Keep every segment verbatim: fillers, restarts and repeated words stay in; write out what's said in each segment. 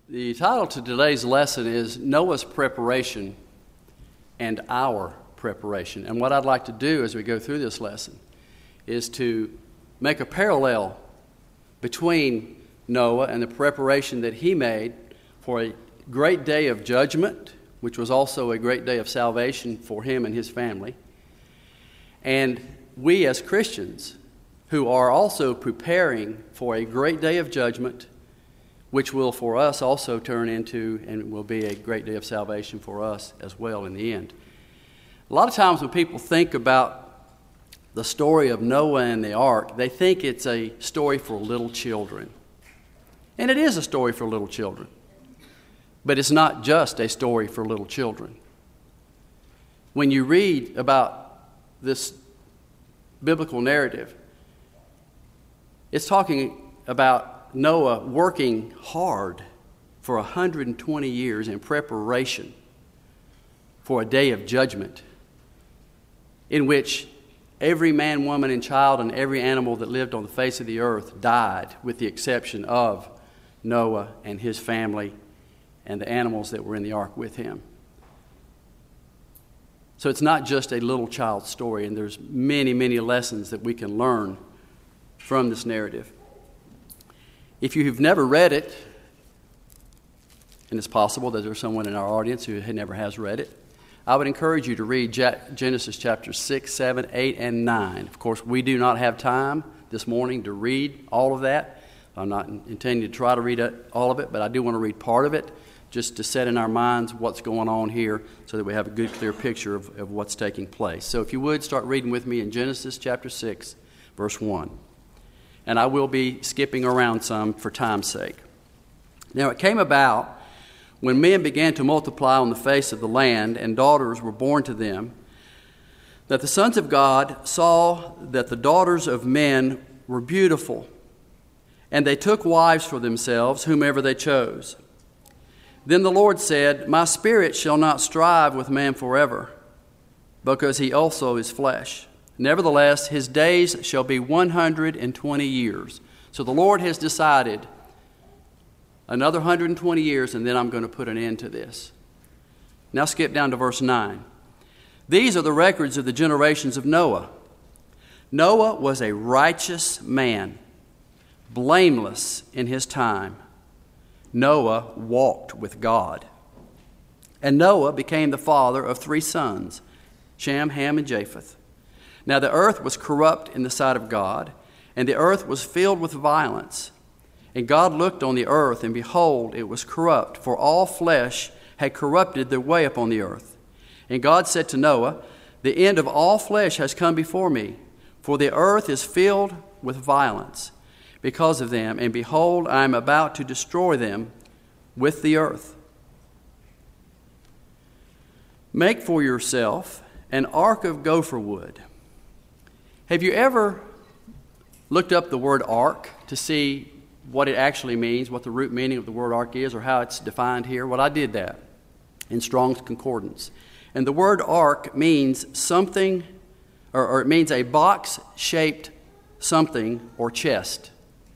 The title to today's lesson is Noah's Preparation and Our Preparation. And what I'd like to do as we go through this lesson is to make a parallel between Noah and the preparation that he made for a great day of judgment, which was also a great day of salvation for him and his family. And we as Christians who are also preparing for a great day of judgment, which will for us also turn into and will be a great day of salvation for us as well in the end. A lot of times when people think about the story of Noah and the ark, they think it's a story for little children. And it is a story for little children. But it's not just a story for little children. When you read about this biblical narrative, it's talking about Noah working hard for one hundred twenty years in preparation for a day of judgment in which every man, woman, and child and every animal that lived on the face of the earth died, with the exception of Noah and his family and the animals that were in the ark with him. So it's not just a little child story, and there's many, many lessons that we can learn from this narrative. If you've never read it, and it's possible that there's someone in our audience who never has read it, I would encourage you to read Genesis chapters six, seven, eight, and nine. Of course, we do not have time this morning to read all of that. I'm not intending to try to read all of it, but I do want to read part of it just to set in our minds what's going on here so that we have a good, clear picture of, of what's taking place. So if you would, start reading with me in Genesis chapter six, verse one. And I will be skipping around some for time's sake. Now it came about when men began to multiply on the face of the land and daughters were born to them, that the sons of God saw that the daughters of men were beautiful, and they took wives for themselves, whomever they chose. Then the Lord said, My spirit shall not strive with man forever, because he also is flesh. Nevertheless, his days shall be one hundred twenty years. So the Lord has decided another one hundred twenty years, and then I'm going to put an end to this. Now skip down to verse nine. These are the records of the generations of Noah. Noah was a righteous man, blameless in his time. Noah walked with God. And Noah became the father of three sons, Shem, Ham, and Japheth. Now the earth was corrupt in the sight of God, and the earth was filled with violence. And God looked on the earth, and behold, it was corrupt, for all flesh had corrupted their way upon the earth. And God said to Noah, The end of all flesh has come before me, for the earth is filled with violence because of them, and behold, I am about to destroy them with the earth. Make for yourself an ark of gopher wood. Have you ever looked up the word ark to see what it actually means, what the root meaning of the word ark is, or how it's defined here? Well, I did that in Strong's Concordance. And the word ark means something, or, or it means a box-shaped something or chest.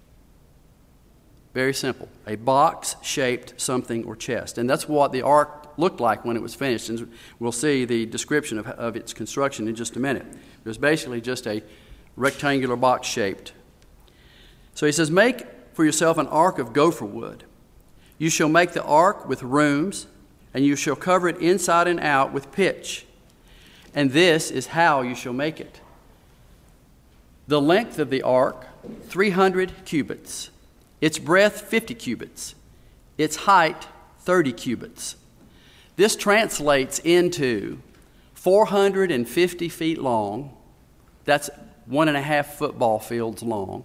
Very simple. A box-shaped something or chest. And that's what the ark looked like when it was finished. And we'll see the description of, of its construction in just a minute. It was basically just a rectangular box shaped. So he says, Make for yourself an ark of gopher wood. You shall make the ark with rooms, and you shall cover it inside and out with pitch. And this is how you shall make it. The length of the ark, three hundred cubits. Its breadth, fifty cubits. Its height, thirty cubits. This translates into four hundred fifty feet long. That's one and a half football fields long.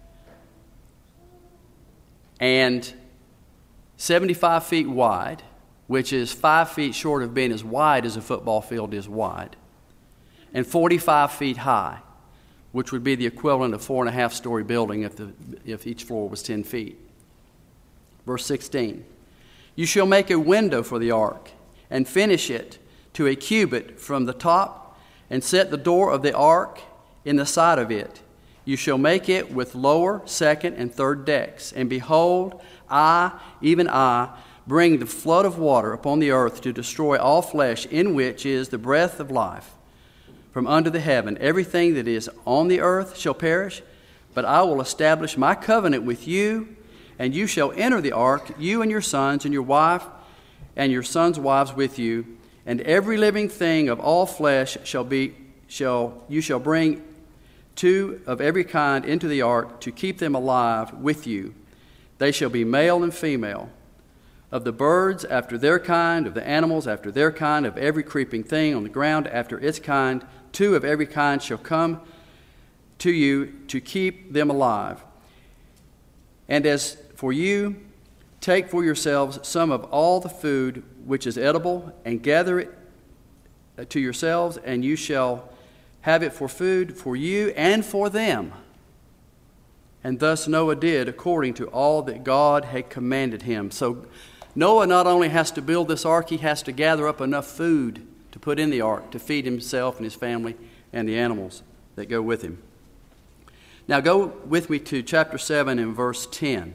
And seventy-five feet wide, which is five feet short of being as wide as a football field is wide. And forty-five feet high, which would be the equivalent of four and a half story building if, the, if each floor was ten feet. Verse sixteen. You shall make a window for the ark, and finish it to a cubit from the top, and set the door of the ark in the side of it. You shall make it with lower, second, and third decks. And behold, I, even I, bring the flood of water upon the earth to destroy all flesh, in which is the breath of life. From under the heaven, everything that is on the earth shall perish, but I will establish my covenant with you, and you shall enter the ark, you and your sons and your wife and your sons' wives with you, and every living thing of all flesh shall be shall you shall bring two of every kind into the ark to keep them alive with you. They shall be male and female. Of the birds after their kind, of the animals after their kind, of every creeping thing on the ground after its kind, two of every kind shall come to you to keep them alive. And as for you, take for yourselves some of all the food which is edible, and gather it to yourselves, and you shall have it for food for you and for them. And thus Noah did according to all that God had commanded him. So Noah not only has to build this ark, he has to gather up enough food to put in the ark to feed himself and his family and the animals that go with him. Now go with me to chapter seven and verse ten.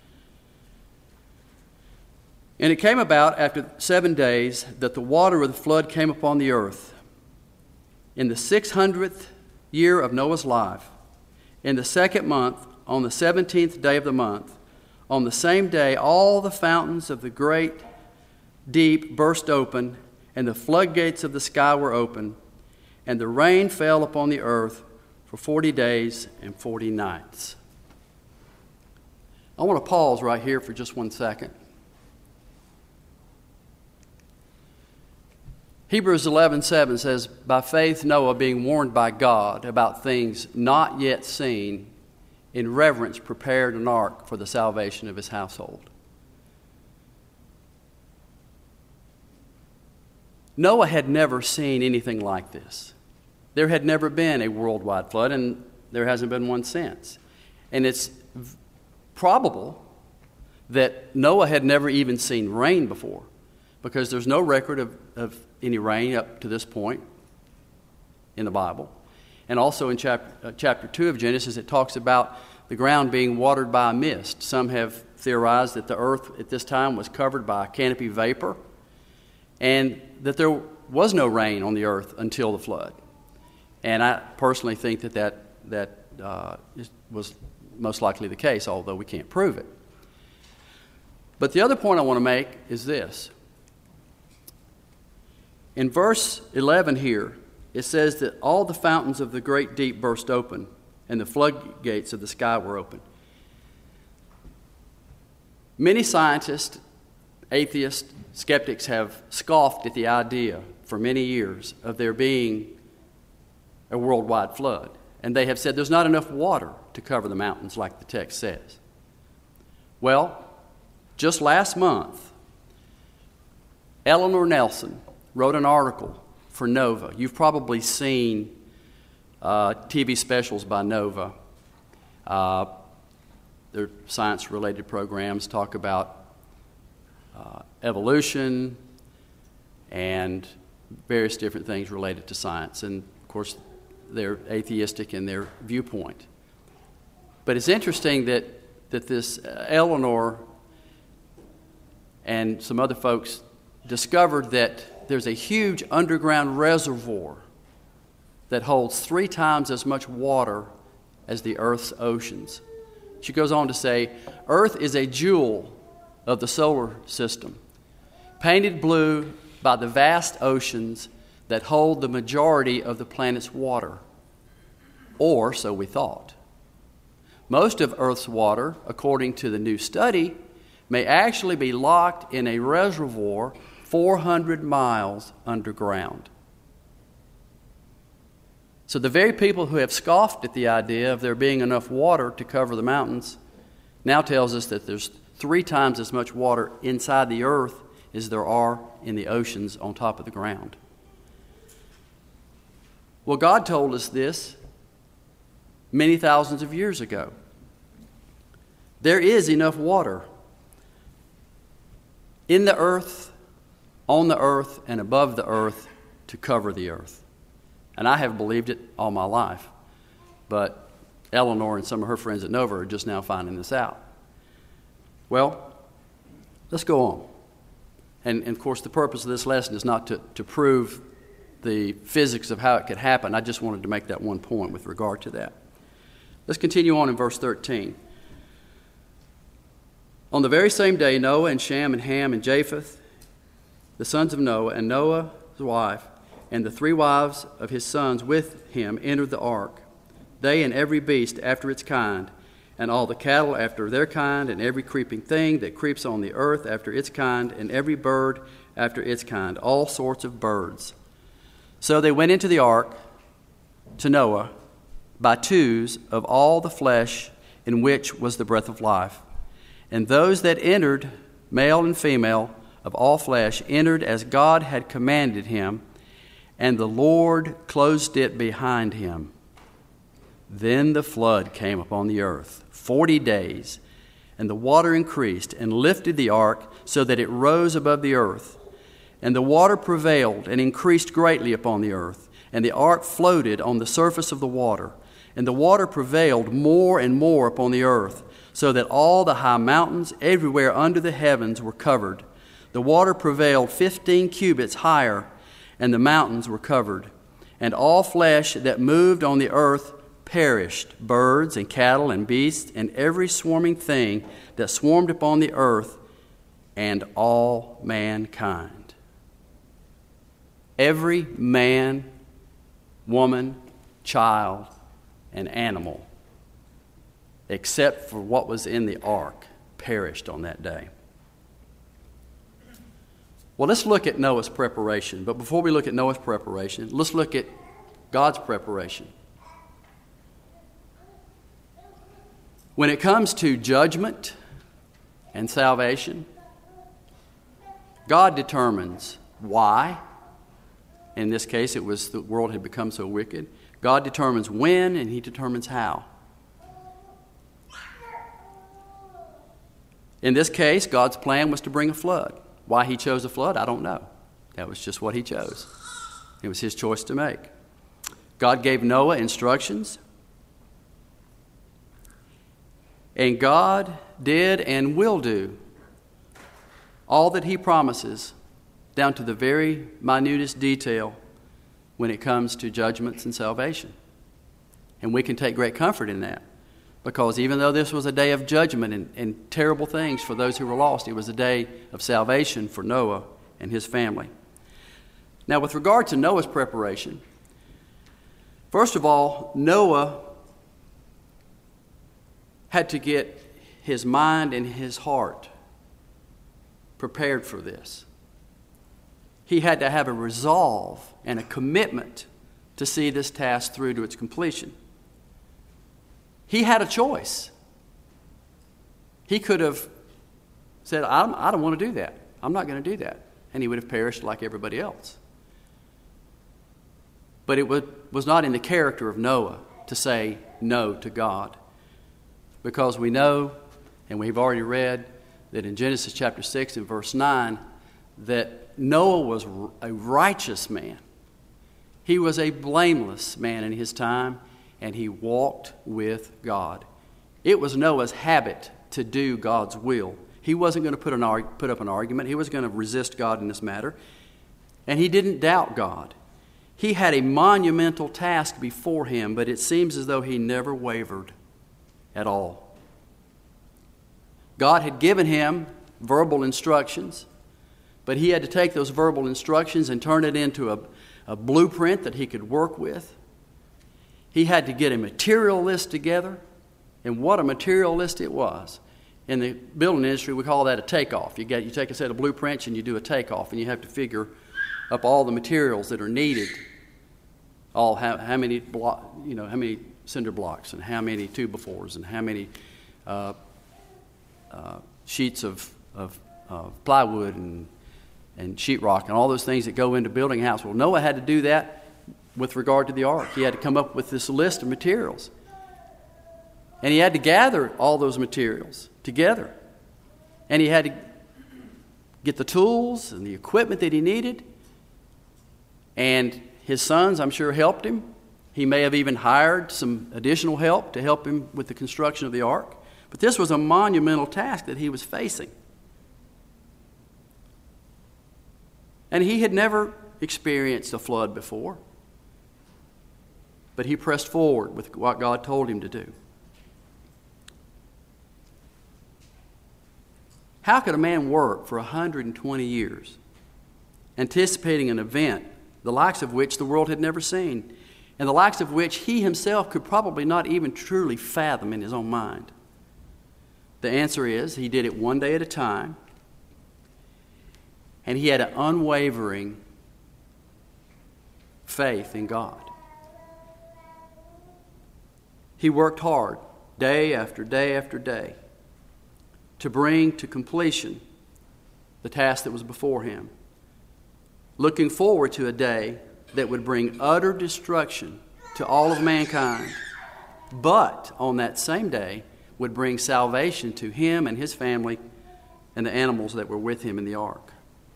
And it came about after seven days that the water of the flood came upon the earth. In the six hundredth year of Noah's life, in the second month, on the seventeenth day of the month, on the same day, all the fountains of the great deep burst open, and the floodgates of the sky were open, and the rain fell upon the earth for forty days and forty nights. I want to pause right here for just one second. Hebrews eleven seven says, by faith Noah, being warned by God about things not yet seen, in reverence prepared an ark for the salvation of his household. Noah had never seen anything like this. There had never been a worldwide flood, and there hasn't been one since. And it's v- probable that Noah had never even seen rain before, because there's no record of, of any rain up to this point in the Bible. And also in chapter, uh, chapter two of Genesis, it talks about the ground being watered by a mist. Some have theorized that the earth at this time was covered by canopy vapor, and that there was no rain on the earth until the flood. And I personally think that that, that uh, was most likely the case, although we can't prove it. But the other point I want to make is this. In verse eleven here, it says that all the fountains of the great deep burst open, and the floodgates of the sky were open. Many scientists, atheists, skeptics have scoffed at the idea for many years of there being a worldwide flood. And they have said there's not enough water to cover the mountains like the text says. Well, just last month, Eleanor Nelson wrote an article for Nova. You've probably seen uh, T V specials by Nova. Uh, their science-related programs talk about uh, evolution and various different things related to science. And, of course, they're atheistic in their viewpoint. But it's interesting that, that this uh, Eleanor and some other folks discovered that there's a huge underground reservoir that holds three times as much water as the Earth's oceans. She goes on to say, Earth is a jewel of the solar system, painted blue by the vast oceans that hold the majority of the planet's water. Or so we thought. Most of Earth's water, according to the new study, may actually be locked in a reservoir four hundred miles underground. So the very people who have scoffed at the idea of there being enough water to cover the mountains now tells us that there's three times as much water inside the earth as there are in the oceans on top of the ground. Well, God told us this many thousands of years ago. There is enough water in the earth, on the earth, and above the earth to cover the earth. And I have believed it all my life. But Eleanor and some of her friends at Nova are just now finding this out. Well, let's go on. And, and of course, the purpose of this lesson is not to, to prove the physics of how it could happen. I just wanted to make that one point with regard to that. Let's continue on in verse thirteen. On the very same day, Noah and Shem and Ham and Japheth, the sons of Noah, and Noah's wife, and the three wives of his sons with him entered the ark, they and every beast after its kind, and all the cattle after their kind, and every creeping thing that creeps on the earth after its kind, and every bird after its kind, all sorts of birds. So they went into the ark to Noah by twos of all the flesh in which was the breath of life. And those that entered, male and female, of all flesh, entered as God had commanded him, and the Lord closed it behind him. Then the flood came upon the earth, forty days, and the water increased and lifted the ark so that it rose above the earth. And the water prevailed and increased greatly upon the earth, and the ark floated on the surface of the water. And the water prevailed more and more upon the earth, so that all the high mountains everywhere under the heavens were covered. The water prevailed fifteen cubits higher, and the mountains were covered. And all flesh that moved on the earth perished, birds and cattle and beasts, and every swarming thing that swarmed upon the earth, and all mankind. Every man, woman, child, and animal, except for what was in the ark, perished on that day. Well, let's look at Noah's preparation. But before we look at Noah's preparation, let's look at God's preparation. When it comes to judgment and salvation, God determines why. In this case, it was the world had become so wicked. God determines when, and he determines how. In this case, God's plan was to bring a flood. Why he chose a flood, I don't know. That was just what he chose. It was his choice to make. God gave Noah instructions. And God did and will do all that he promises, down to the very minutest detail, when it comes to judgments and salvation. And we can take great comfort in that, because even though this was a day of judgment and, and terrible things for those who were lost, it was a day of salvation for Noah and his family. Now, with regard to Noah's preparation, first of all, Noah had to get his mind and his heart prepared for this. He had to have a resolve and a commitment to see this task through to its completion. He had a choice. He could have said, I don't, I don't want to do that. I'm not going to do that. And he would have perished like everybody else. But it was not in the character of Noah to say no to God. Because we know, and we've already read, that in Genesis chapter six and verse nine, that Noah was a righteous man. He was a blameless man in his time, and he walked with God. It was Noah's habit to do God's will. He wasn't going to put, an arg- put up an argument. He was going to resist God in this matter. And he didn't doubt God. He had a monumental task before him, but it seems as though he never wavered at all. God had given him verbal instructions, but he had to take those verbal instructions and turn it into a, a blueprint that he could work with. He had to get a material list together, and what a material list it was. In the building industry, we call that a takeoff. You get, you take a set of blueprints and you do a takeoff, and you have to figure up all the materials that are needed, all how, how many block, you know, how many cinder blocks, and how many two by fours, and how many uh, uh, sheets of, of uh, plywood and and sheetrock and all those things that go into building a house. Well, Noah had to do that with regard to the ark. He had to come up with this list of materials. And he had to gather all those materials together. And he had to get the tools and the equipment that he needed. And his sons, I'm sure, helped him. He may have even hired some additional help to help him with the construction of the ark. But this was a monumental task that he was facing. And he had never experienced a flood before. But he pressed forward with what God told him to do. How could a man work for one hundred twenty years, anticipating an event, the likes of which the world had never seen, and the likes of which he himself could probably not even truly fathom in his own mind? The answer is he did it one day at a time, and he had an unwavering faith in God. He worked hard, day after day after day, to bring to completion the task that was before him, looking forward to a day that would bring utter destruction to all of mankind, but on that same day would bring salvation to him and his family and the animals that were with him in the ark.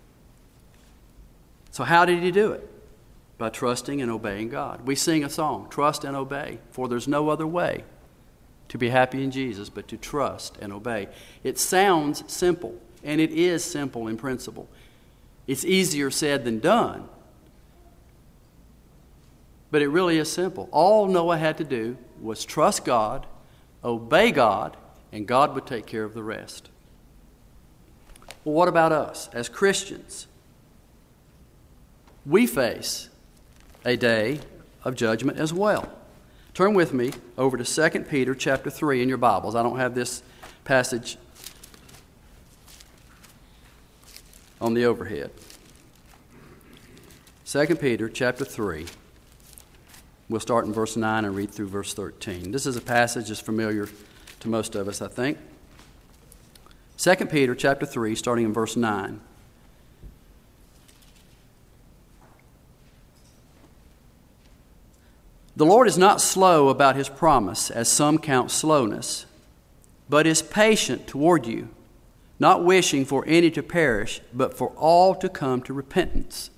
So how did he do it? By trusting and obeying God. We sing a song, trust and obey, for there's no other way to be happy in Jesus but to trust and obey. It sounds simple, and it is simple in principle. It's easier said than done, but it really is simple. All Noah had to do was trust God, obey God, and God would take care of the rest. Well, what about us as Christians? We face a day of judgment as well. Turn with me over to Second Peter chapter three in your Bibles. I don't have this passage on the overhead. Second Peter chapter three. We'll start in verse nine and read through verse thirteen. This is a passage that's familiar to most of us, I think. Second Peter chapter three, starting in verse nine. The Lord is not slow about his promise, as some count slowness, but is patient toward you, not wishing for any to perish, but for all to come to repentance.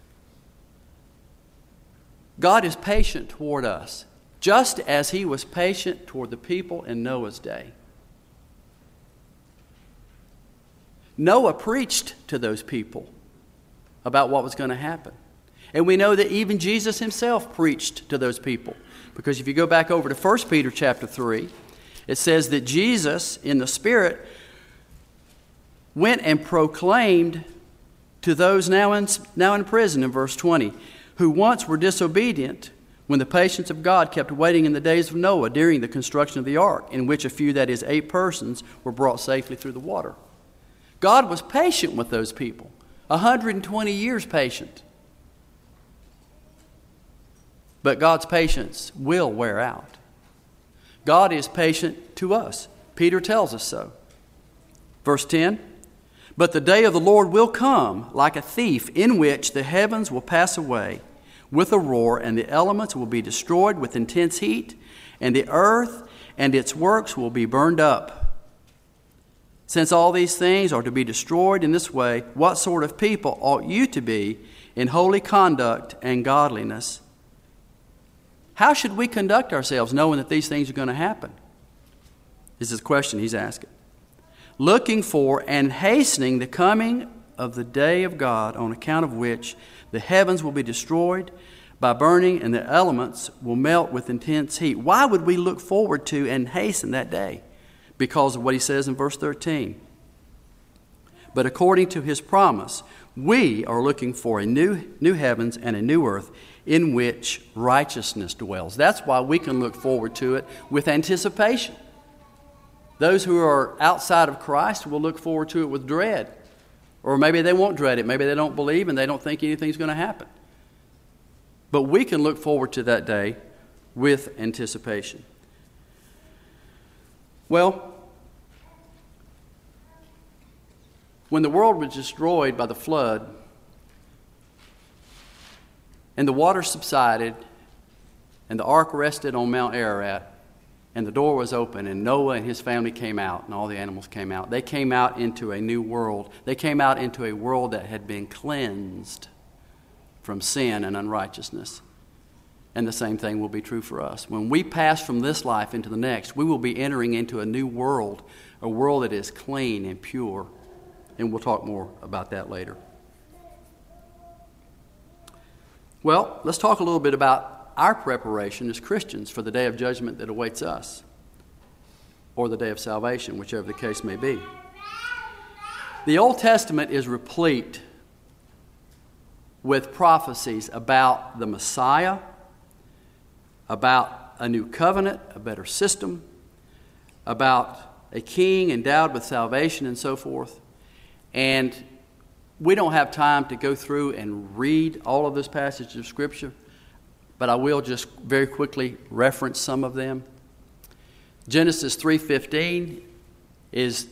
God is patient toward us, just as he was patient toward the people in Noah's day. Noah preached to those people about what was going to happen. And we know that even Jesus himself preached to those people. Because if you go back over to First Peter chapter three, it says that Jesus, in the Spirit, went and proclaimed to those now in, now in prison, in verse twenty, who once were disobedient when the patience of God kept waiting in the days of Noah during the construction of the ark, in which a few, that is, eight persons, were brought safely through the water. God was patient with those people, one hundred twenty years patient. But God's patience will wear out. God is patient to us. Peter tells us so. Verse ten, but the day of the Lord will come like a thief, in which the heavens will pass away with a roar, and the elements will be destroyed with intense heat, and the earth and its works will be burned up. Since all these things are to be destroyed in this way, what sort of people ought you to be in holy conduct and godliness? How should we conduct ourselves knowing that these things are going to happen? This is the question he's asking. Looking for and hastening the coming of the day of God, on account of which the heavens will be destroyed by burning and the elements will melt with intense heat. Why would we look forward to and hasten that day? Because of what he says in verse thirteen. But according to his promise, we are looking for a new, new heavens and a new earth in which righteousness dwells. That's why we can look forward to it with anticipation. Those who are outside of Christ will look forward to it with dread. Or maybe they won't dread it. Maybe they don't believe and they don't think anything's going to happen. But we can look forward to that day with anticipation. Well, when the world was destroyed by the flood and the water subsided and the ark rested on Mount Ararat and the door was open and Noah and his family came out and all the animals came out, they came out into a new world. They came out into a world that had been cleansed from sin and unrighteousness. And the same thing will be true for us. When we pass from this life into the next, we will be entering into a new world, a world that is clean and pure. And we'll talk more about that later. Well, let's talk a little bit about our preparation as Christians for the day of judgment that awaits us, or the day of salvation, whichever the case may be. The Old Testament is replete with prophecies about the Messiah, about a new covenant, a better system, about a king endowed with salvation and so forth. And we don't have time to go through and read all of those passages of Scripture, but I will just very quickly reference some of them. Genesis three fifteen is,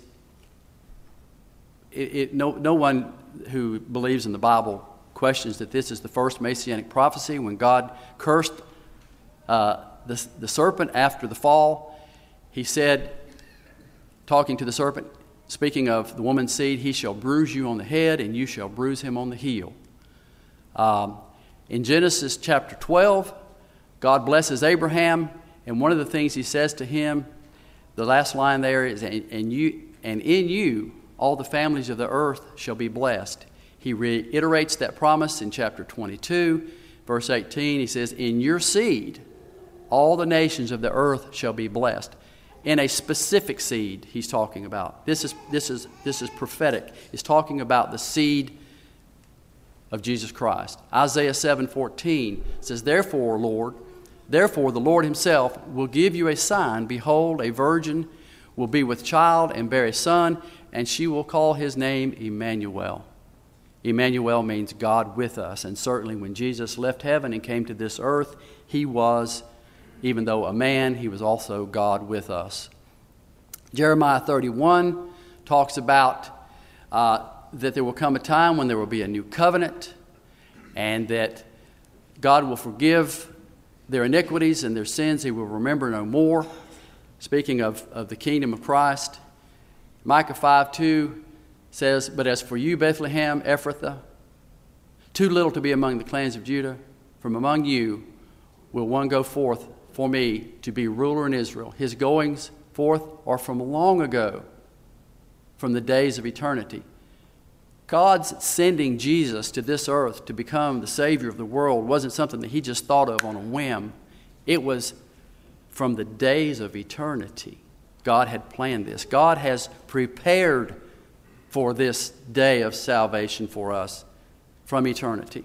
it, it, no, no one who believes in the Bible questions that this is the first Messianic prophecy when God cursed uh, the, the serpent after the fall. He said, talking to the serpent, speaking of the woman's seed, he shall bruise you on the head and you shall bruise him on the heel. Um, in Genesis chapter twelve, God blesses Abraham, and one of the things he says to him, the last line there is, and, and you and in you all the families of the earth shall be blessed. He reiterates that promise in chapter twenty-two, verse eighteen. He says, in your seed all the nations of the earth shall be blessed. In a specific seed he's talking about. This is this is this is prophetic. He's talking about the seed of Jesus Christ. Isaiah seven fourteen says, Therefore, Lord, therefore the Lord himself will give you a sign. Behold, a virgin will be with child and bear a son, and she will call his name Emmanuel. Emmanuel means God with us. And certainly when Jesus left heaven and came to this earth, he was, even though a man, he was also God with us. Jeremiah thirty-one talks about uh, that there will come a time when there will be a new covenant and that God will forgive their iniquities and their sins. He will remember no more. Speaking of, of the kingdom of Christ, Micah five two says, But as for you, Bethlehem, Ephrathah, too little to be among the clans of Judah, from among you will one go forth for me to be ruler in Israel. His goings forth are from long ago, from the days of eternity. God's sending Jesus to this earth to become the Savior of the world wasn't something that he just thought of on a whim. It was from the days of eternity. God had planned this. God has prepared for this day of salvation for us from eternity.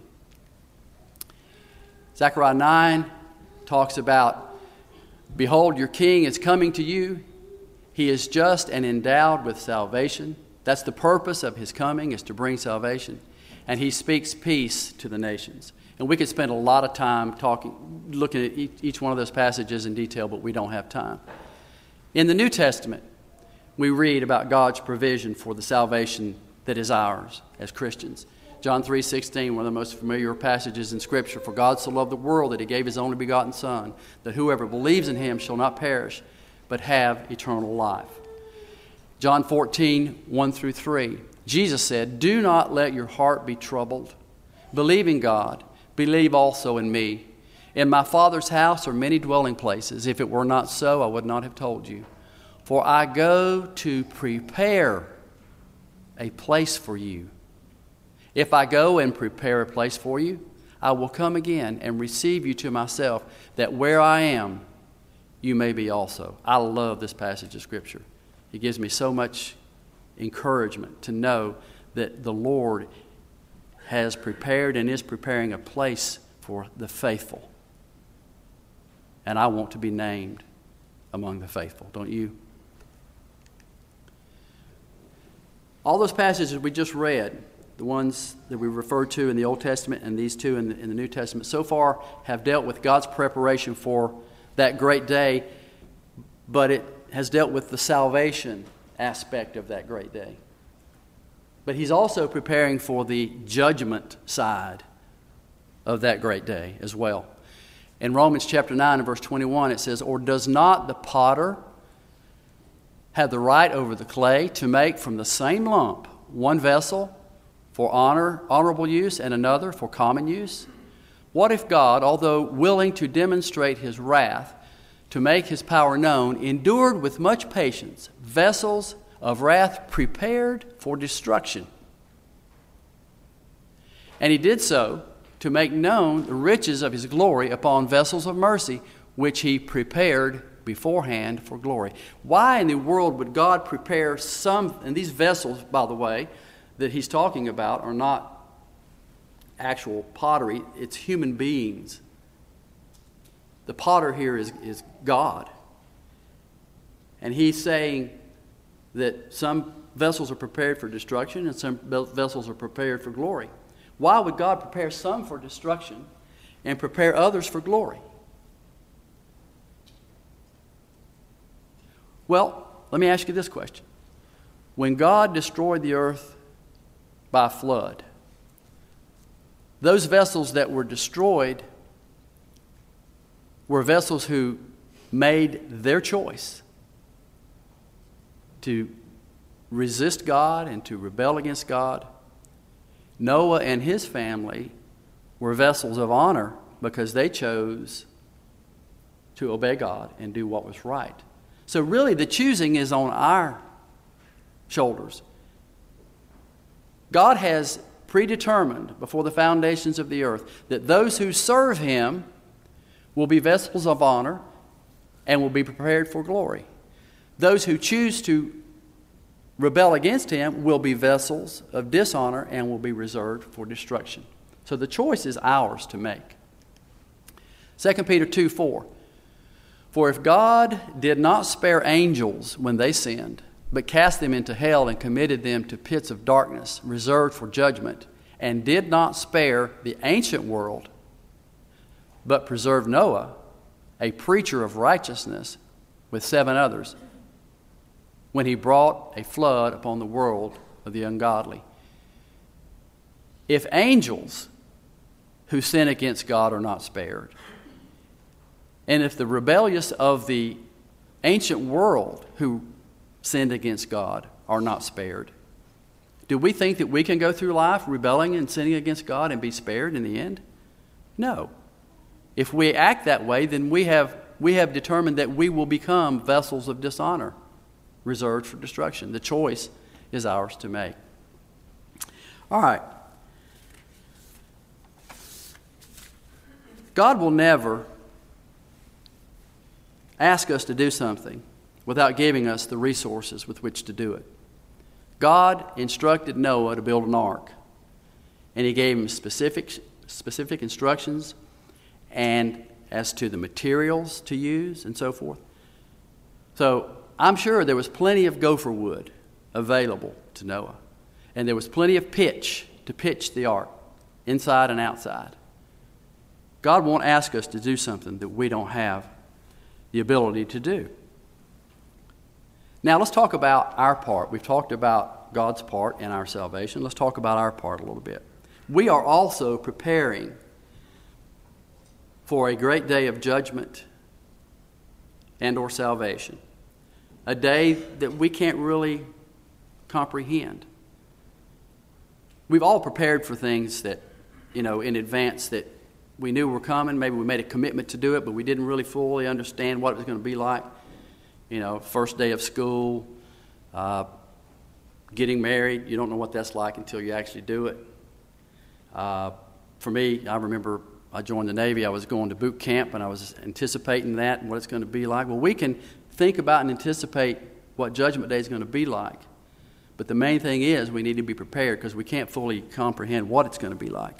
Zechariah nine talks about, Behold, your king is coming to you. He is just and endowed with salvation. That's the purpose of his coming, is to bring salvation. And he speaks peace to the nations. And we could spend a lot of time talking, looking at each one of those passages in detail, but we don't have time. In the New Testament, we read about God's provision for the salvation that is ours as Christians. John three sixteen, one of the most familiar passages in Scripture. For God so loved the world that he gave his only begotten Son, that whoever believes in him shall not perish, but have eternal life. John fourteen, one through three. Jesus said, Do not let your heart be troubled. Believe in God. Believe also in me. In my Father's house are many dwelling places. If it were not so, I would not have told you. For I go to prepare a place for you. If I go and prepare a place for you, I will come again and receive you to myself, that where I am, you may be also. I love this passage of Scripture. It gives me so much encouragement to know that the Lord has prepared and is preparing a place for the faithful. And I want to be named among the faithful, don't you? All those passages we just read, the ones that we referred to in the Old Testament and these two in the, in the New Testament, so far have dealt with God's preparation for that great day, but it has dealt with the salvation aspect of that great day. But he's also preparing for the judgment side of that great day as well. In Romans chapter nine and verse twenty-one, it says, Or does not the potter have the right over the clay to make from the same lump one vessel for honor, honorable use and another for common use? What if God, although willing to demonstrate his wrath, to make his power known, endured with much patience vessels of wrath prepared for destruction? And he did so to make known the riches of his glory upon vessels of mercy, which he prepared beforehand for glory. Why in the world would God prepare some, and these vessels, by the way, that he's talking about are not actual pottery, it's human beings. The potter here is, is God. And he's saying that some vessels are prepared for destruction and some vessels are prepared for glory. Why would God prepare some for destruction and prepare others for glory? Well, let me ask you this question. When God destroyed the earth by flood, those vessels that were destroyed were vessels who made their choice to resist God and to rebel against God. Noah and his family were vessels of honor because they chose to obey God and do what was right. So really the choosing is on our shoulders. God has predetermined before the foundations of the earth that those who serve him will be vessels of honor and will be prepared for glory. Those who choose to rebel against him will be vessels of dishonor and will be reserved for destruction. So the choice is ours to make. Second Peter two four. For if God did not spare angels when they sinned, but cast them into hell and committed them to pits of darkness reserved for judgment, and did not spare the ancient world, but preserved Noah, a preacher of righteousness, with seven others, when he brought a flood upon the world of the ungodly. If angels who sin against God are not spared, and if the rebellious of the ancient world who sinned against God are not spared, do we think that we can go through life rebelling and sinning against God and be spared in the end? No. If we act that way, then we have we have determined that we will become vessels of dishonor, reserved for destruction. The choice is ours to make. All right. God will never ask us to do something without giving us the resources with which to do it. God instructed Noah to build an ark, and he gave him specific specific instructions and as to the materials to use and so forth. So I'm sure there was plenty of gopher wood available to Noah, and there was plenty of pitch to pitch the ark inside and outside. God won't ask us to do something that we don't have the ability to do. Now let's talk about our part. We've talked about God's part in our salvation. Let's talk about our part a little bit. We are also preparing for a great day of judgment and or salvation. A day that we can't really comprehend. We've all prepared for things that, you know, in advance that we knew were coming. Maybe we made a commitment to do it, but we didn't really fully understand what it was going to be like. You know, first day of school, uh, getting married, you don't know what that's like until you actually do it. Uh, for me, I remember I joined the Navy. I was going to boot camp, and I was anticipating that and what it's going to be like. Well, we can think about and anticipate what Judgment Day is going to be like. But the main thing is we need to be prepared because we can't fully comprehend what it's going to be like.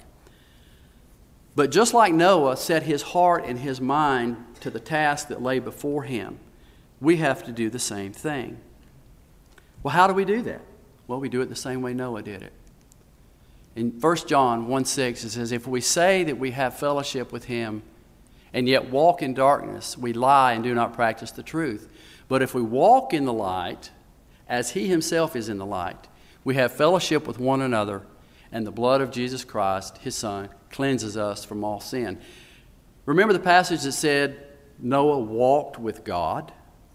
But just like Noah set his heart and his mind to the task that lay before him, we have to do the same thing. Well, how do we do that? Well, we do it the same way Noah did it. In First John one six, it says, if we say that we have fellowship with him and yet walk in darkness, we lie and do not practice the truth. But if we walk in the light, as he himself is in the light, we have fellowship with one another, and the blood of Jesus Christ, his Son, cleanses us from all sin. Remember the passage that said Noah walked with God?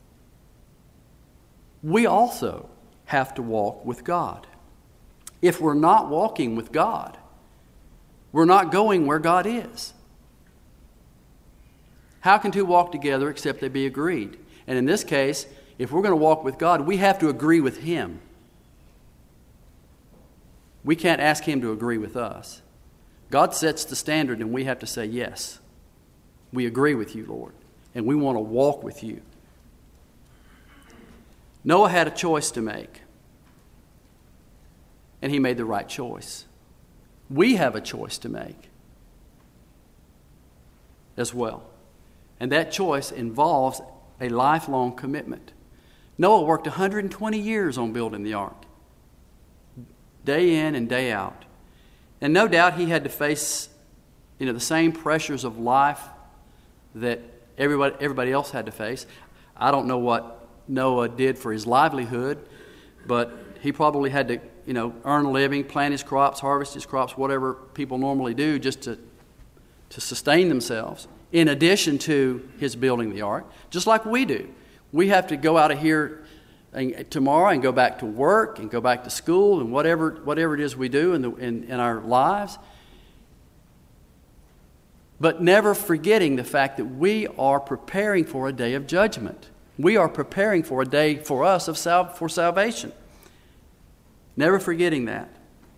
We also have to walk with God. If we're not walking with God, we're not going where God is. How can two walk together except they be agreed? And in this case, if we're going to walk with God, we have to agree with Him. We can't ask Him to agree with us. God sets the standard, and we have to say, yes, we agree with you, Lord, and we want to walk with you. Noah had a choice to make, and he made the right choice. We have a choice to make as well, and that choice involves a lifelong commitment. Noah worked one hundred twenty years on building the ark, day in and day out. And no doubt he had to face, you know, the same pressures of life that everybody, everybody else had to face. I don't know what Noah did for his livelihood, but he probably had to, you know, earn a living, plant his crops, harvest his crops, whatever people normally do just to, to sustain themselves, in addition to his building the ark, just like we do. We have to go out of here and, tomorrow and go back to work and go back to school and whatever whatever it is we do in, the, in, in our lives. But never forgetting the fact that we are preparing for a day of judgment. We are preparing for a day for us of sal- for salvation. Never forgetting that.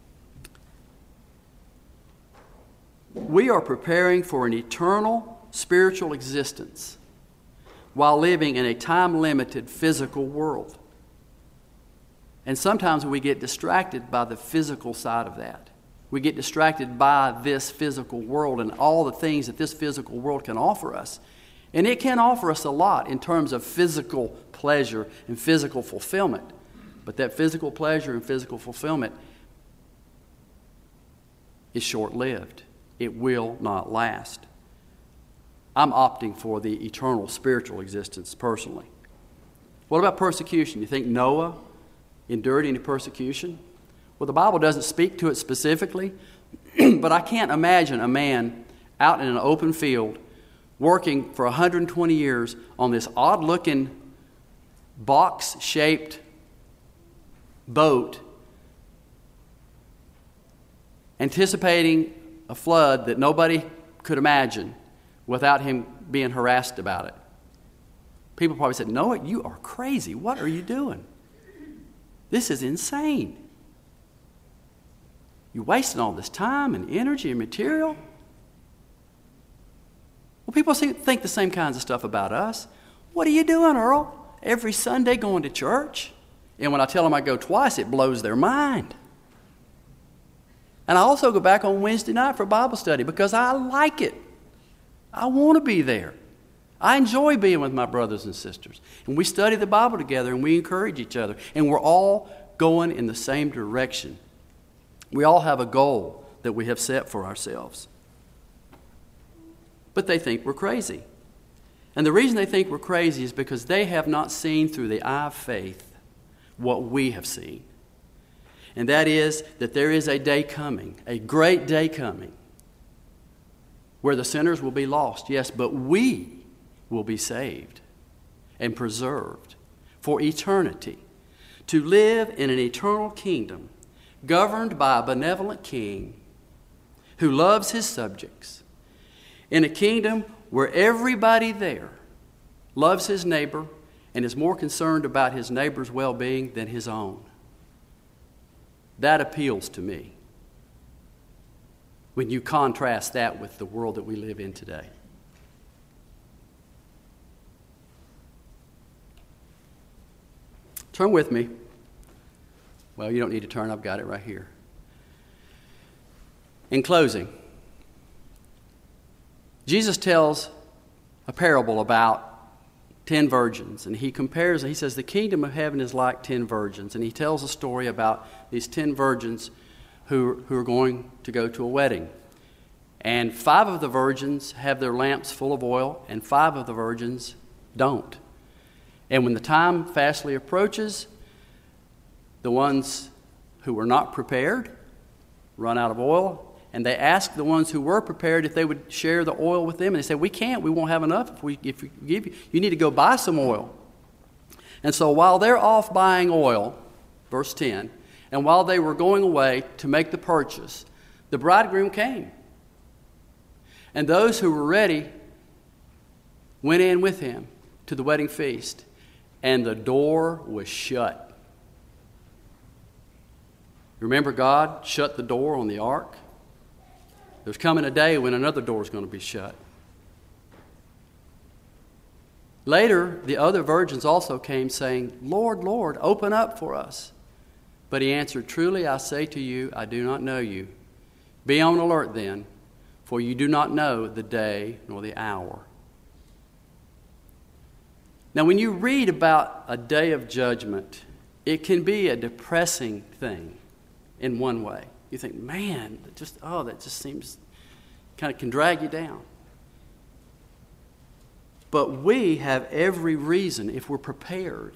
We are preparing for an eternal spiritual existence while living in a time-limited physical world. And sometimes we get distracted by the physical side of that. We get distracted by this physical world and all the things that this physical world can offer us. And it can offer us a lot in terms of physical pleasure and physical fulfillment. But that physical pleasure and physical fulfillment is short-lived. It will not last. I'm opting for the eternal spiritual existence personally. What about persecution? You think Noah endured any persecution? Well, the Bible doesn't speak to it specifically, but I can't imagine a man out in an open field working for one hundred twenty years on this odd-looking box-shaped boat, anticipating a flood that nobody could imagine without him being harassed about it. People probably said, Noah, you are crazy. What are you doing? This is insane. You're wasting all this time and energy and material. Well, people think the same kinds of stuff about us. What are you doing, Earl? Every Sunday going to church? And when I tell them I go twice, it blows their mind. And I also go back on Wednesday night for Bible study because I like it. I want to be there. I enjoy being with my brothers and sisters. And we study the Bible together and we encourage each other. And we're all going in the same direction. We all have a goal that we have set for ourselves. But they think we're crazy. And the reason they think we're crazy is because they have not seen through the eye of faith what we have seen. And that is that there is a day coming, a great day coming, where the sinners will be lost, yes, but we will be saved and preserved for eternity, to live in an eternal kingdom governed by a benevolent king who loves his subjects, in a kingdom where everybody there loves his neighbor and is more concerned about his neighbor's well-being than his own. That appeals to me when you contrast that with the world that we live in today. Turn with me. Well, you don't need to turn. I've got it right here. In closing, Jesus tells a parable about ten virgins, and he compares, he says, the kingdom of heaven is like ten virgins, and he tells a story about these ten virgins who, who are going to go to a wedding. And five of the virgins have their lamps full of oil, and five of the virgins don't. And when the time fastly approaches, the ones who were not prepared run out of oil, and they ask the ones who were prepared if they would share the oil with them. And they say, we can't, we won't have enough if we, if we give you. You need to go buy some oil. And so while they're off buying oil, verse ten, and while they were going away to make the purchase, the bridegroom came. And those who were ready went in with him to the wedding feast, and the door was shut. Remember, God shut the door on the ark? There's coming a day when another door is going to be shut. Later, the other virgins also came saying, Lord, Lord, open up for us. But he answered, Truly I say to you, I do not know you. Be on alert then, for you do not know the day nor the hour. Now, when you read about a day of judgment, it can be a depressing thing in one way. You think, man, that just oh, that just seems kind of can drag you down. But we have every reason, if we're prepared,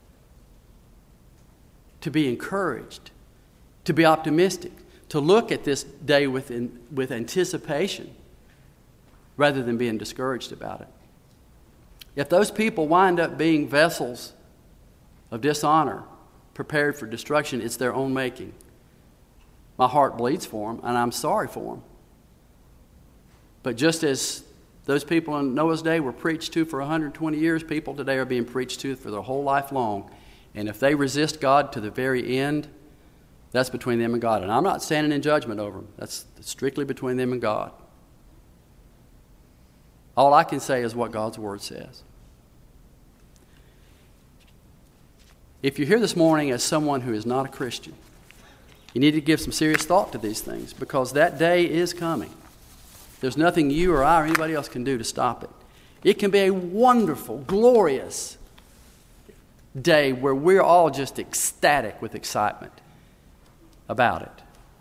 to be encouraged, to be optimistic, to look at this day with, in, with anticipation rather than being discouraged about it. If those people wind up being vessels of dishonor, prepared for destruction, it's their own making. My heart bleeds for them, and I'm sorry for them. But just as those people in Noah's day were preached to for one hundred twenty years, people today are being preached to for their whole life long. And if they resist God to the very end, that's between them and God. And I'm not standing in judgment over them. That's strictly between them and God. All I can say is what God's Word says. If you're here this morning as someone who is not a Christian, you need to give some serious thought to these things, because that day is coming. There's nothing you or I or anybody else can do to stop it. It can be a wonderful, glorious day where we're all just ecstatic with excitement about it.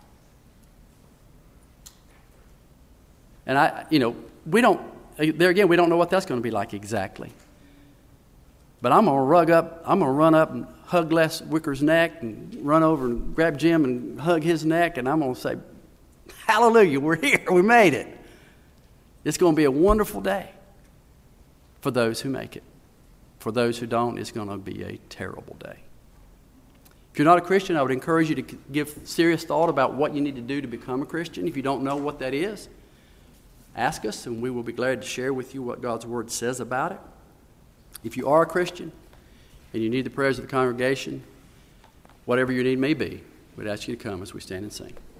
And I, you know, we don't, there again, we don't know what that's going to be like exactly. But I'm going to rug up, I'm going to run up and hug Les Wicker's neck and run over and grab Jim and hug his neck, and I'm going to say, hallelujah, we're here, we made it. It's going to be a wonderful day for those who make it. For those who don't, it's going to be a terrible day. If you're not a Christian, I would encourage you to give serious thought about what you need to do to become a Christian. If you don't know what that is, ask us, and we will be glad to share with you what God's Word says about it. If you are a Christian and you need the prayers of the congregation, whatever your need may be, we'd ask you to come as we stand and sing.